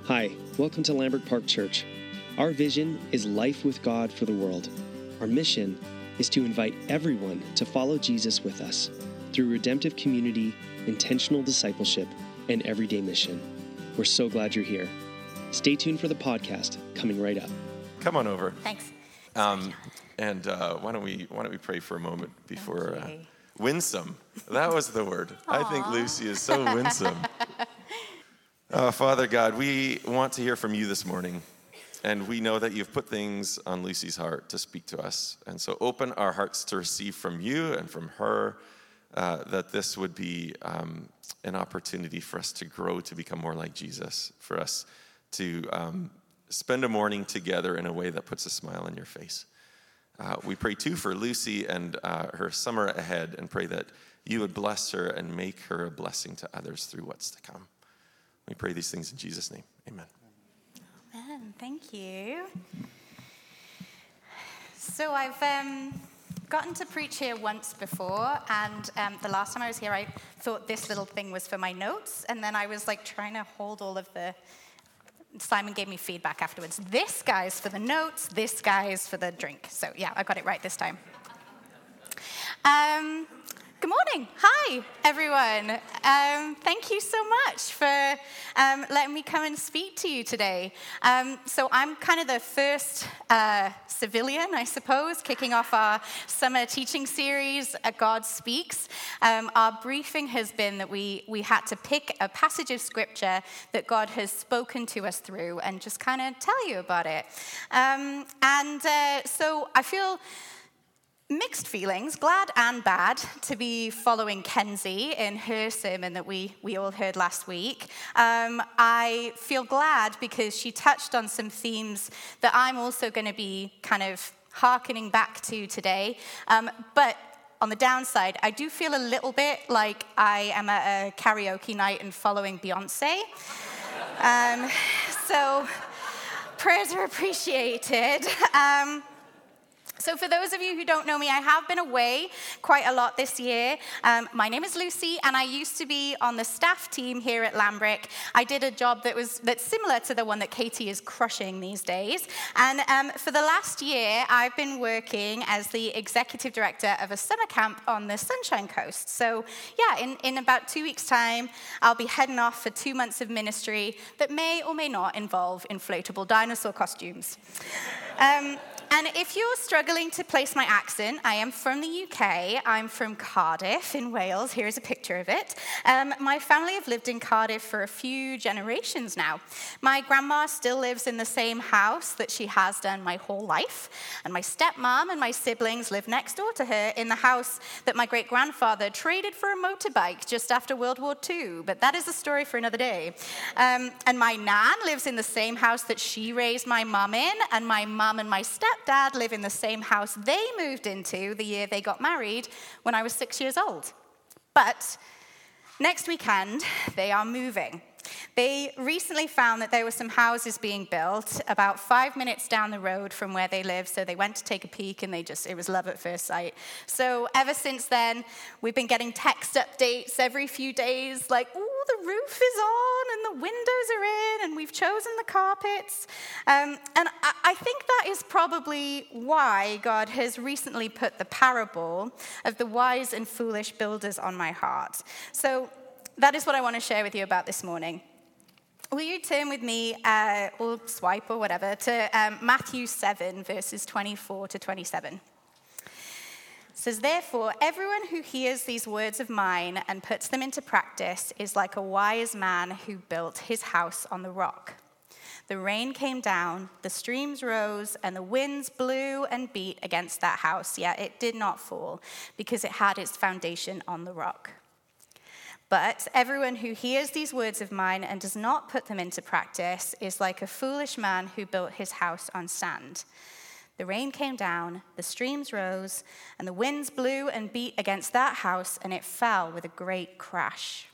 Hi, welcome to Lambert Park Church. Our vision is life with God for the world. Our mission is to invite everyone to follow Jesus with us through redemptive community, intentional discipleship, and everyday mission. We're so glad you're here. Stay tuned for the podcast coming right up. Come on over. Thanks. Why don't we pray for a moment before winsome? That was the word. Aww. I think Lucy is so winsome. Father God, we want to hear from you this morning, and we know that you've put things on Lucy's heart to speak to us. And so open our hearts to receive from you and from her, that this would be an opportunity for us to grow to become more like Jesus, for us to spend a morning together in a way that puts a smile on your face. We pray too for Lucy and her summer ahead, and pray that you would bless her and make her a blessing to others through what's to come. We pray these things in Jesus' name. Amen. Amen. Thank you. So I've gotten to preach here once before, and the last time I was here, I thought this little thing was for my notes, and then I was like trying to hold all of the... Simon gave me feedback afterwards. This guy's for the notes, this guy's for the drink. So yeah, I got it right this time. Good morning. Hi, everyone. Thank you so much for letting me come and speak to you today. So I'm kind of the first civilian, I suppose, kicking off our summer teaching series, God Speaks. Our briefing has been that we had to pick a passage of scripture that God has spoken to us through and just kind of tell you about it. So I feel mixed feelings, glad and bad, to be following Kenzie in her sermon that we all heard last week. I feel glad because she touched on some themes that I'm also going to be kind of hearkening back to today. But on the downside, I do feel a little bit like I am at a karaoke night and following Beyonce. So prayers are appreciated. So for those of you who don't know me, I have been away quite a lot this year. My name is Lucy, and I used to be on the staff team here at Lambrick. I did a job that's similar to the one that Katie is crushing these days. And for the last year, I've been working as the executive director of a summer camp on the Sunshine Coast. So yeah, in about 2 weeks' time, I'll be heading off for 2 months of ministry that may or may not involve inflatable dinosaur costumes. And if you're struggling to place my accent, I am from the UK. I'm from Cardiff in Wales. Here's a picture of it. My family have lived in Cardiff for a few generations now. My grandma still lives in the same house that she has done my whole life. And my stepmom and my siblings live next door to her in the house that my great-grandfather traded for a motorbike just after World War II. But that is a story for another day. And my nan lives in the same house that she raised my mum in, and my mum and my stepdad live in the same house they moved into the year they got married when I was 6 years old. But next weekend, they are moving. They recently found that there were some houses being built about 5 minutes down the road from where they live, so they went to take a peek, and it was love at first sight. So ever since then, we've been getting text updates every few days, like, ooh, the roof is on, and the windows are in, and we've chosen the carpets. And I think that is probably why God has recently put the parable of the wise and foolish builders on my heart. So that is what I want to share with you about this morning. Will you turn with me, or swipe or whatever, to Matthew 7, verses 24 to 27. It says, "Therefore, everyone who hears these words of mine and puts them into practice is like a wise man who built his house on the rock. The rain came down, the streams rose, and the winds blew and beat against that house, yet it did not fall, because it had its foundation on the rock. But everyone who hears these words of mine and does not put them into practice is like a foolish man who built his house on sand. The rain came down, the streams rose, and the winds blew and beat against that house, and it fell with a great crash."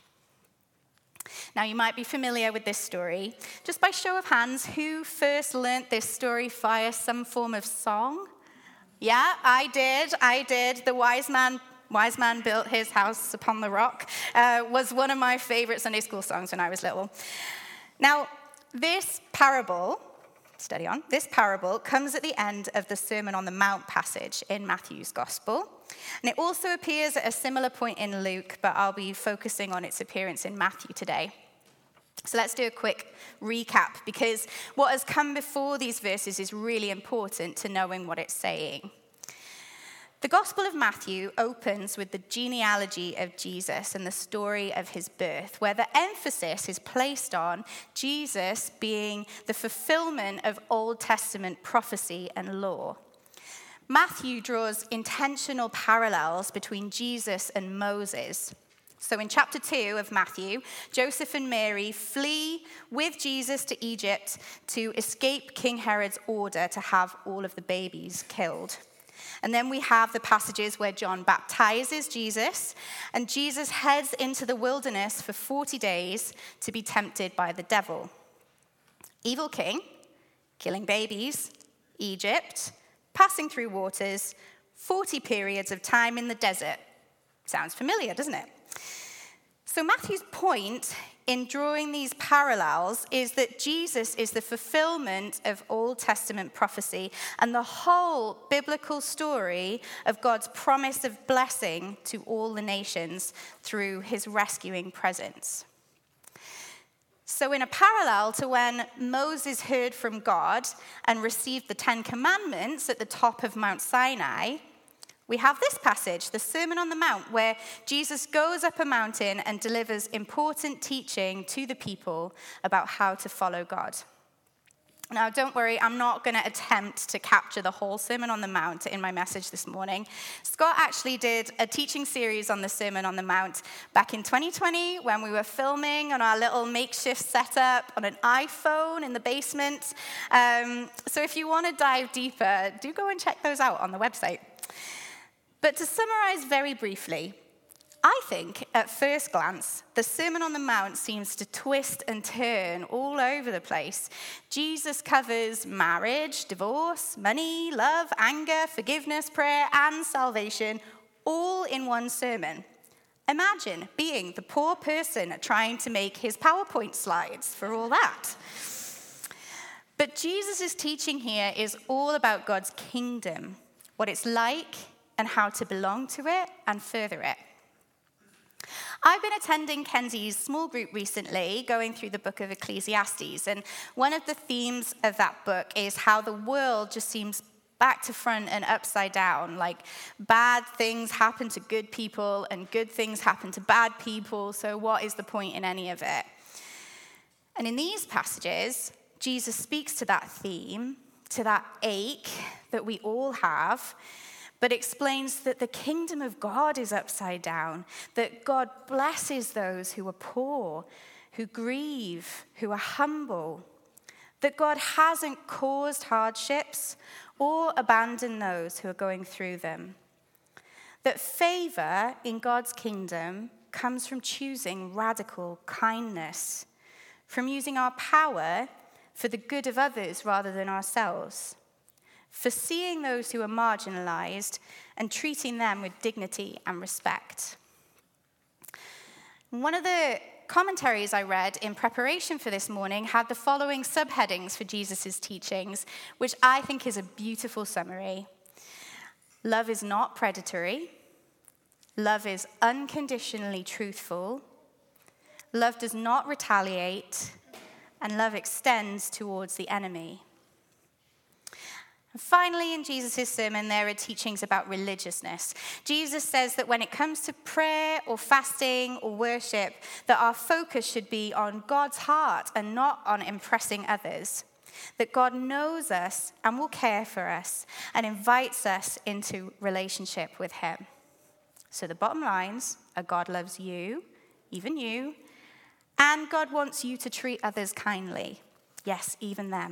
Now, you might be familiar with this story. Just by show of hands, who first learnt this story via some form of song? Yeah, I did. The wise man built his house upon the rock was one of my favorite Sunday school songs when I was little. Now, this parable, steady on, this parable comes at the end of the Sermon on the Mount passage in Matthew's Gospel. And it also appears at a similar point in Luke, but I'll be focusing on its appearance in Matthew today. So let's do a quick recap, because what has come before these verses is really important to knowing what it's saying. The Gospel of Matthew opens with the genealogy of Jesus and the story of his birth, where the emphasis is placed on Jesus being the fulfillment of Old Testament prophecy and law. Matthew draws intentional parallels between Jesus and Moses. So in chapter 2 of Matthew, Joseph and Mary flee with Jesus to Egypt to escape King Herod's order to have all of the babies killed. And then we have the passages where John baptizes Jesus, and Jesus heads into the wilderness for 40 days to be tempted by the devil. Evil king, killing babies, Egypt, passing through waters, 40 periods of time in the desert. Sounds familiar, doesn't it? So Matthew's point in drawing these parallels is that Jesus is the fulfillment of Old Testament prophecy and the whole biblical story of God's promise of blessing to all the nations through his rescuing presence. So in a parallel to when Moses heard from God and received the Ten Commandments at the top of Mount Sinai, we have this passage, the Sermon on the Mount, where Jesus goes up a mountain and delivers important teaching to the people about how to follow God. Now, don't worry, I'm not going to attempt to capture the whole Sermon on the Mount in my message this morning. Scott actually did a teaching series on the Sermon on the Mount back in 2020 when we were filming on our little makeshift setup on an iPhone in the basement. So if you want to dive deeper, do go and check those out on the website. But to summarize very briefly, I think at first glance, the Sermon on the Mount seems to twist and turn all over the place. Jesus covers marriage, divorce, money, love, anger, forgiveness, prayer, and salvation, all in one sermon. Imagine being the poor person trying to make his PowerPoint slides for all that. But Jesus' teaching here is all about God's kingdom, what it's like, and how to belong to it and further it. I've been attending Kenzie's small group recently, going through the book of Ecclesiastes, and one of the themes of that book is how the world just seems back to front and upside down, like bad things happen to good people and good things happen to bad people, so what is the point in any of it? And in these passages, Jesus speaks to that theme, to that ache that we all have, but explains that the kingdom of God is upside down, that God blesses those who are poor, who grieve, who are humble, that God hasn't caused hardships or abandoned those who are going through them, that favor in God's kingdom comes from choosing radical kindness, from using our power for the good of others rather than ourselves, for seeing those who are marginalized and treating them with dignity and respect. One of the commentaries I read in preparation for this morning had the following subheadings for Jesus' teachings, which I think is a beautiful summary. Love is not predatory. Love is unconditionally truthful. Love does not retaliate. And love extends towards the enemy. And finally, in Jesus' sermon, there are teachings about religiousness. Jesus says that when it comes to prayer or fasting or worship, that our focus should be on God's heart and not on impressing others. That God knows us and will care for us and invites us into relationship with him. So the bottom lines are God loves you, even you, and God wants you to treat others kindly. Yes, even them.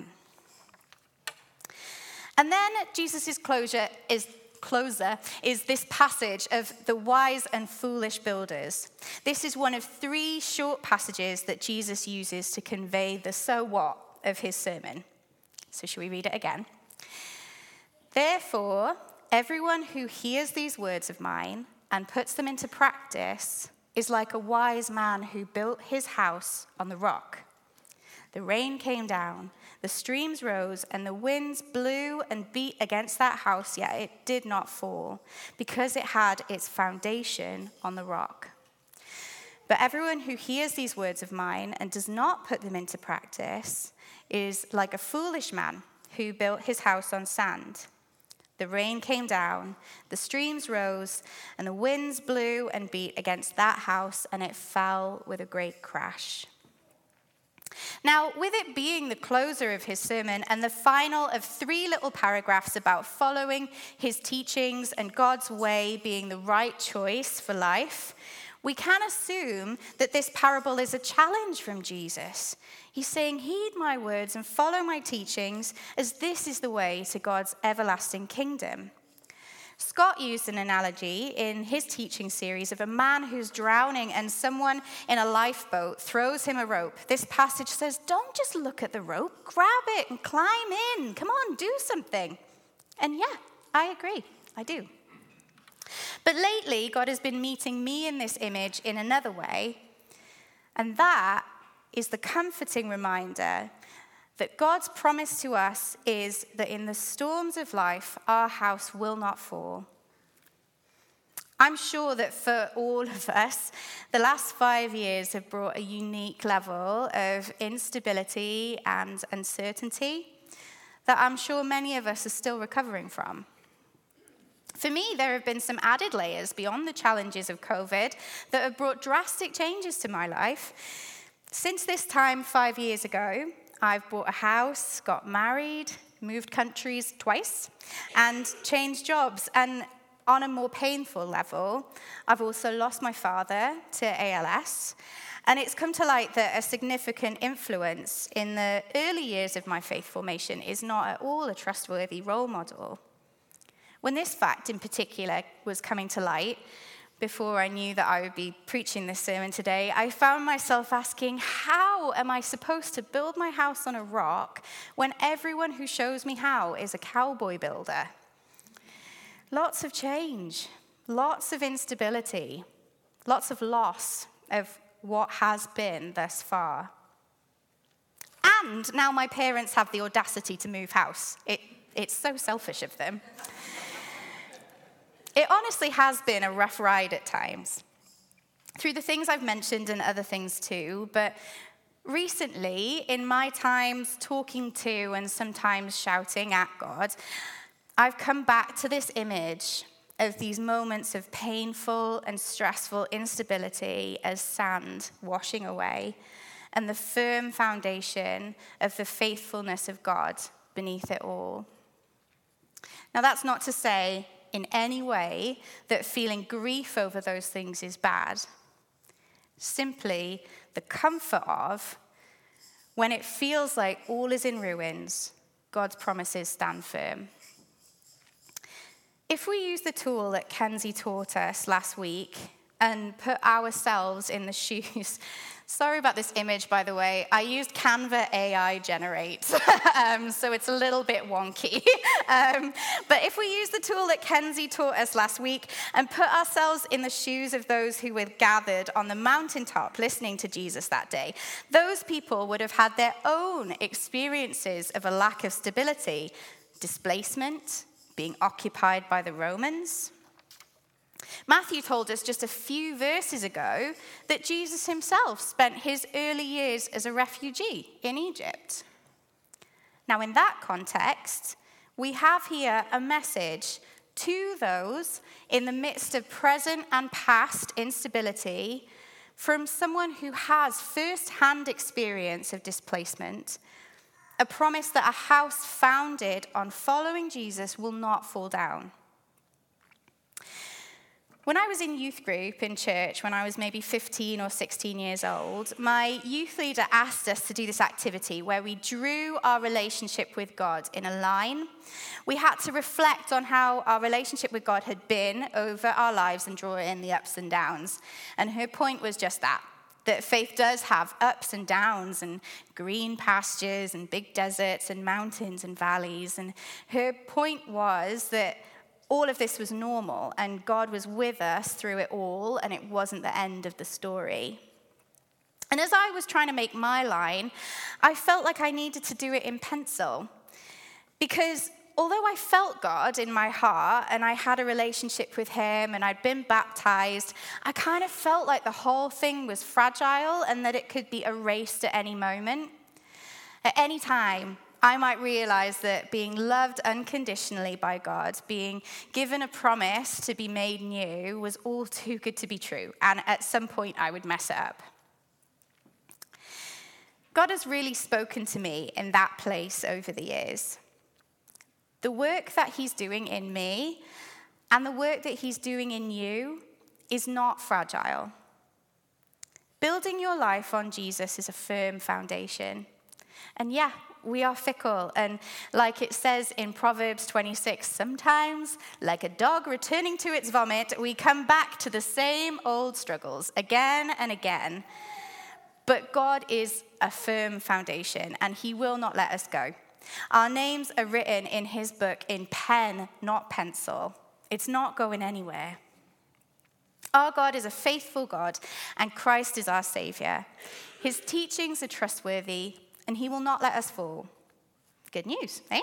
And then Jesus' closer is this passage of the wise and foolish builders. This is one of 3 short passages that Jesus uses to convey the so what of his sermon. So shall we read it again? Therefore, everyone who hears these words of mine and puts them into practice is like a wise man who built his house on the rock. The rain came down, the streams rose, and the winds blew and beat against that house, yet it did not fall, because it had its foundation on the rock. But everyone who hears these words of mine and does not put them into practice is like a foolish man who built his house on sand. The rain came down, the streams rose, and the winds blew and beat against that house, and it fell with a great crash. Now, with it being the closer of his sermon and the final of 3 little paragraphs about following his teachings and God's way being the right choice for life, we can assume that this parable is a challenge from Jesus. He's saying, heed my words and follow my teachings, as this is the way to God's everlasting kingdom. Scott used an analogy in his teaching series of a man who's drowning and someone in a lifeboat throws him a rope. This passage says, don't just look at the rope, grab it and climb in. Come on, do something. And yeah, I agree, I do. But lately, God has been meeting me in this image in another way, and that is the comforting reminder that God's promise to us is that in the storms of life, our house will not fall. I'm sure that for all of us, the last 5 years have brought a unique level of instability and uncertainty that I'm sure many of us are still recovering from. For me, there have been some added layers beyond the challenges of COVID that have brought drastic changes to my life. Since this time 5 years ago, I've bought a house, got married, moved countries twice, and changed jobs. And on a more painful level, I've also lost my father to ALS. And it's come to light that a significant influence in the early years of my faith formation is not at all a trustworthy role model. When this fact in particular was coming to light, before I knew that I would be preaching this sermon today, I found myself asking, how am I supposed to build my house on a rock when everyone who shows me how is a cowboy builder? Lots of change, lots of instability, lots of loss of what has been thus far. And now my parents have the audacity to move house. It's so selfish of them. It honestly has been a rough ride at times, through the things I've mentioned and other things too, but recently, in my times talking to and sometimes shouting at God, I've come back to this image of these moments of painful and stressful instability as sand washing away, and the firm foundation of the faithfulness of God beneath it all. Now, that's not to say in any way that feeling grief over those things is bad. Simply the comfort of, when it feels like all is in ruins, God's promises stand firm. If we use the tool that Kenzie taught us last week and put ourselves in the shoes. Sorry about this image, by the way. I used Canva AI Generate, so it's a little bit wonky. But if we use the tool that Kenzie taught us last week and put ourselves in the shoes of those who were gathered on the mountaintop listening to Jesus that day, those people would have had their own experiences of a lack of stability, displacement, being occupied by the Romans. Matthew told us just a few verses ago that Jesus himself spent his early years as a refugee in Egypt. Now, in that context, we have here a message to those in the midst of present and past instability from someone who has first-hand experience of displacement, a promise that a house founded on following Jesus will not fall down. When I was in youth group in church, when I was maybe 15 or 16 years old, my youth leader asked us to do this activity where we drew our relationship with God in a line. We had to reflect on how our relationship with God had been over our lives and draw in the ups and downs. And her point was just that faith does have ups and downs and green pastures and big deserts and mountains and valleys. And her point was that all of this was normal, and God was with us through it all, and it wasn't the end of the story. And as I was trying to make my line, I felt like I needed to do it in pencil. Because although I felt God in my heart and I had a relationship with him and I'd been baptized, I kind of felt like the whole thing was fragile and that it could be erased at any moment. At any time, I might realize that being loved unconditionally by God, being given a promise to be made new, was all too good to be true. And at some point, I would mess it up. God has really spoken to me in that place over the years. The work that he's doing in me and the work that he's doing in you is not fragile. Building your life on Jesus is a firm foundation. And yeah, we are fickle. And like it says in Proverbs 26, sometimes, like a dog returning to its vomit, we come back to the same old struggles again and again. But God is a firm foundation, and he will not let us go. Our names are written in his book in pen, not pencil. It's not going anywhere. Our God is a faithful God, and Christ is our Savior. His teachings are trustworthy, and he will not let us fall. Good news, eh?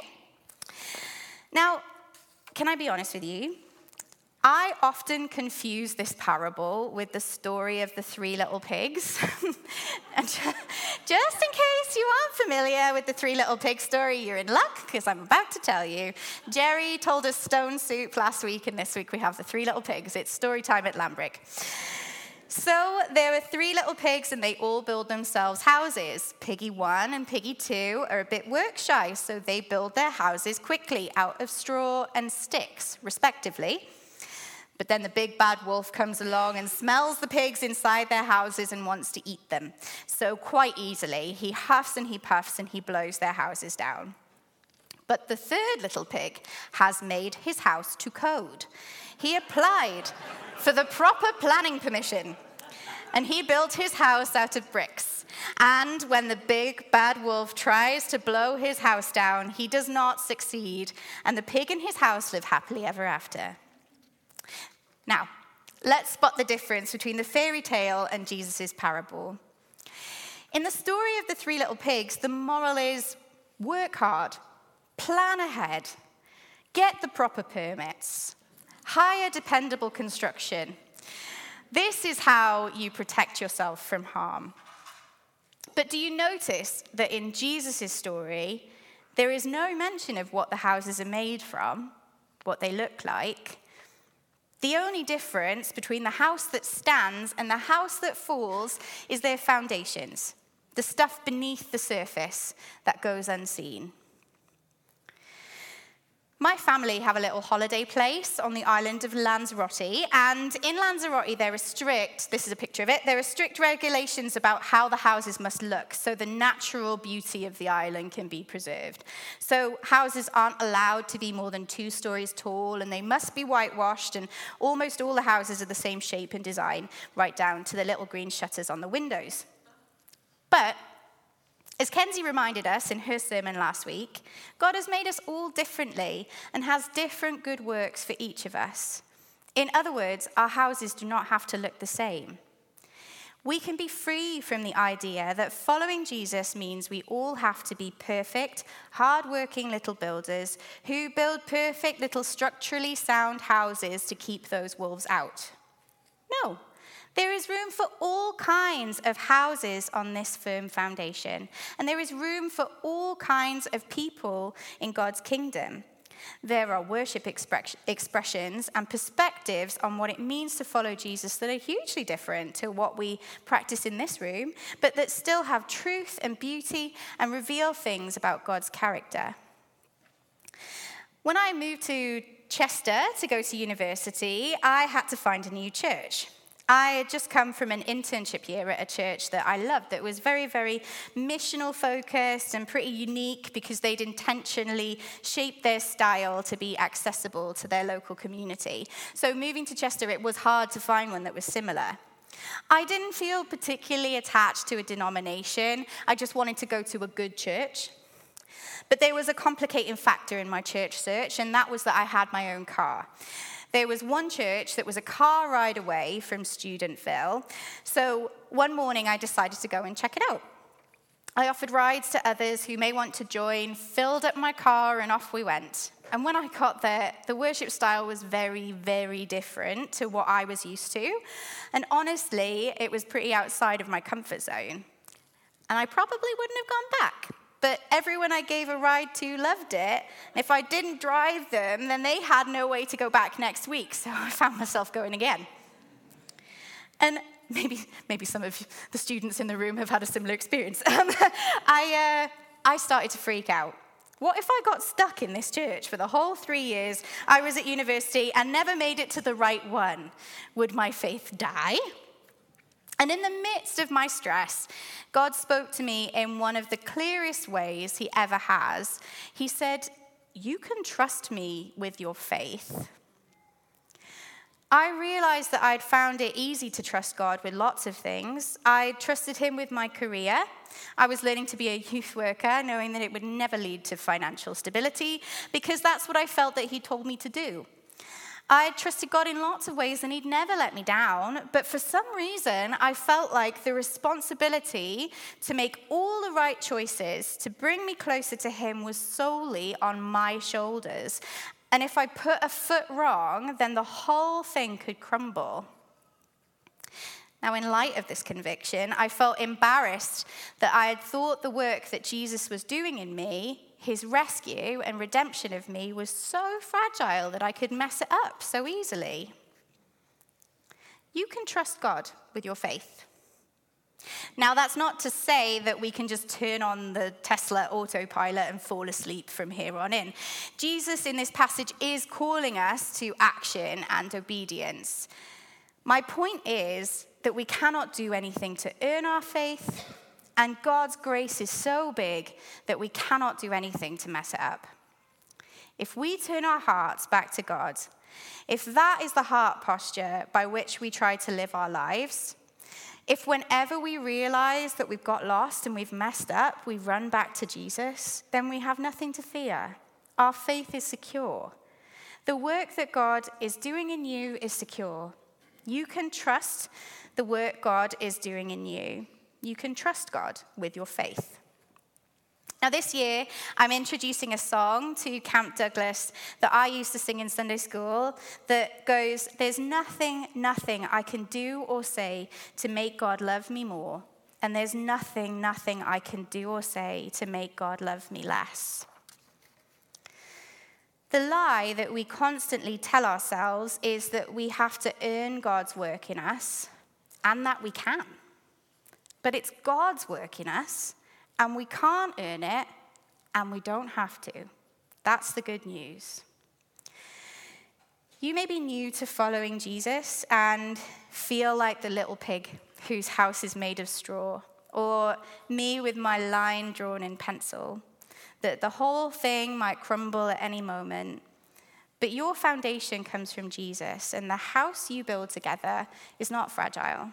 Now, can I be honest with you? I often confuse this parable with the story of the 3 little pigs. And just in case you aren't familiar with the 3 little pig story, you're in luck, because I'm about to tell you. Jerry told us stone soup last week, and this week we have the 3 little pigs. It's story time at Lambrick. So there were 3 little pigs, and they all build themselves houses. Piggy 1 and Piggy 2 are a bit work shy, so they build their houses quickly out of straw and sticks, respectively. But then the big bad wolf comes along and smells the pigs inside their houses and wants to eat them. So quite easily, he huffs and he puffs and he blows their houses down. But the 3rd little pig has made his house to code. He applied for the proper planning permission, and he built his house out of bricks. And when the big bad wolf tries to blow his house down, he does not succeed, and the pig and his house live happily ever after. Now, let's spot the difference between the fairy tale and Jesus' parable. In the story of the 3 little pigs, the moral is work hard, plan ahead, get the proper permits, hire dependable construction. This is how you protect yourself from harm. But do you notice that in Jesus' story, there is no mention of what the houses are made from, what they look like? The only difference between the house that stands and the house that falls is their foundations, the stuff beneath the surface that goes unseen. My family have a little holiday place on the island of Lanzarote, and in Lanzarote there are strict regulations about how the houses must look so the natural beauty of the island can be preserved. So houses aren't allowed to be more than 2 stories tall, and they must be whitewashed, and almost all the houses are the same shape and design, right down to the little green shutters on the windows. But as Kenzie reminded us in her sermon last week, God has made us all differently and has different good works for each of us. In other words, our houses do not have to look the same. We can be free from the idea that following Jesus means we all have to be perfect, hard-working little builders who build perfect little structurally sound houses to keep those wolves out. No. There is room for all kinds of houses on this firm foundation, and there is room for all kinds of people in God's kingdom. There are worship expressions and perspectives on what it means to follow Jesus that are hugely different to what we practice in this room, but that still have truth and beauty and reveal things about God's character. When I moved to Chester to go to university, I had to find a new church. I had just come from an internship year at a church that I loved that was very, very missional focused and pretty unique because they'd intentionally shaped their style to be accessible to their local community. So moving to Chester, it was hard to find one that was similar. I didn't feel particularly attached to a denomination. I just wanted to go to a good church. But there was a complicating factor in my church search, and that was that I had my own car. there was one church that was a car ride away from Studentville. So one morning I decided to go and check it out. I offered rides to others who may want to join, filled up my car, and off we went. And when I got there, the worship style was very, very different to what I was used to. And honestly, it was pretty outside of my comfort zone. And I probably wouldn't have gone back. But everyone I gave a ride to loved it. And if I didn't drive them, then they had no way to go back next week. So I found myself going again. And maybe some of the students in the room have had a similar experience. I started to freak out. What if I got stuck in this church for the whole 3 years I was at university and never made it to the right one? Would my faith die? And in the midst of my stress, God spoke to me in one of the clearest ways he ever has. He said, "You can trust me with your faith." I realized that I'd found it easy to trust God with lots of things. I trusted him with my career. I was learning to be a youth worker, knowing that it would never lead to financial stability, because that's what I felt that he told me to do. I trusted God in lots of ways, and he'd never let me down. But for some reason, I felt like the responsibility to make all the right choices to bring me closer to him was solely on my shoulders. And if I put a foot wrong, then the whole thing could crumble. Now, in light of this conviction, I felt embarrassed that I had thought the work that Jesus was doing in me, his rescue and redemption of me, was so fragile that I could mess it up so easily. You can trust God with your faith. Now, that's not to say that we can just turn on the Tesla autopilot and fall asleep from here on in. Jesus in this passage is calling us to action and obedience. My point is that we cannot do anything to earn our faith, and God's grace is so big that we cannot do anything to mess it up. If we turn our hearts back to God, if that is the heart posture by which we try to live our lives, if whenever we realize that we've got lost and we've messed up, we run back to Jesus, then we have nothing to fear. Our faith is secure. The work that God is doing in you is secure. You can trust the work God is doing in you. You can trust God with your faith. Now, this year, I'm introducing a song to Camp Douglas that I used to sing in Sunday school that goes, "There's nothing I can do or say to make God love me more, and there's nothing I can do or say to make God love me less." The lie that we constantly tell ourselves is that we have to earn God's work in us, and that we can. But it's God's work in us, and we can't earn it, and we don't have to. That's the good news. You may be new to following Jesus and feel like the little pig whose house is made of straw, or me with my line drawn in pencil, that the whole thing might crumble at any moment. But your foundation comes from Jesus, and the house you build together is not fragile.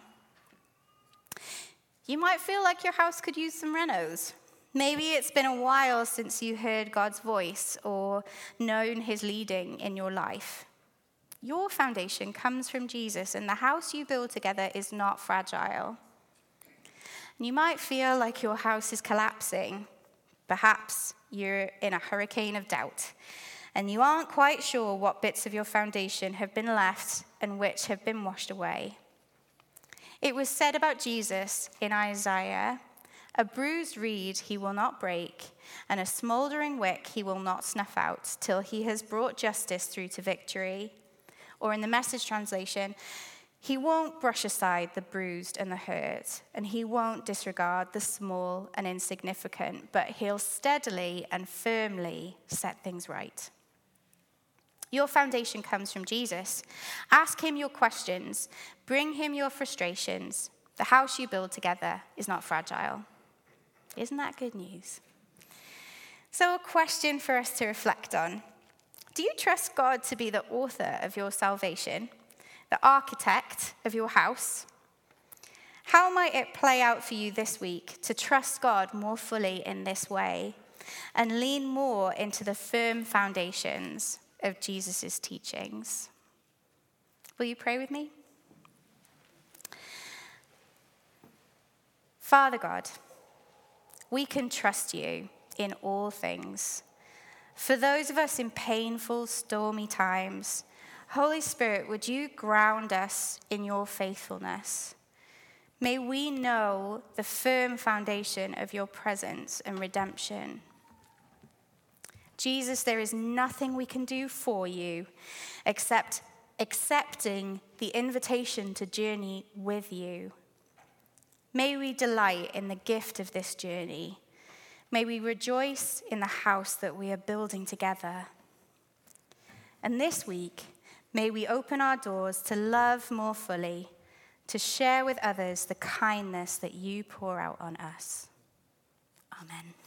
You might feel like your house could use some renos. Maybe it's been a while since you heard God's voice or known his leading in your life. Your foundation comes from Jesus, and the house you build together is not fragile. And you might feel like your house is collapsing. Perhaps you're in a hurricane of doubt, and you aren't quite sure what bits of your foundation have been left and which have been washed away. It was said about Jesus in Isaiah, "A bruised reed he will not break, and a smoldering wick he will not snuff out, till he has brought justice through to victory." Or in the Message translation, "He won't brush aside the bruised and the hurt, and he won't disregard the small and insignificant, but he'll steadily and firmly set things right." Your foundation comes from Jesus. Ask him your questions. Bring him your frustrations. The house you build together is not fragile. Isn't that good news? So, a question for us to reflect on. Do you trust God to be the author of your salvation, the architect of your house? How might it play out for you this week to trust God more fully in this way and lean more into the firm foundations of Jesus' teachings? Will you pray with me? Father God, we can trust you in all things. For those of us in painful, stormy times, Holy Spirit, would you ground us in your faithfulness? May we know the firm foundation of your presence and redemption. Jesus, there is nothing we can do for you except accepting the invitation to journey with you. May we delight in the gift of this journey. May we rejoice in the house that we are building together. And this week, may we open our doors to love more fully, to share with others the kindness that you pour out on us. Amen.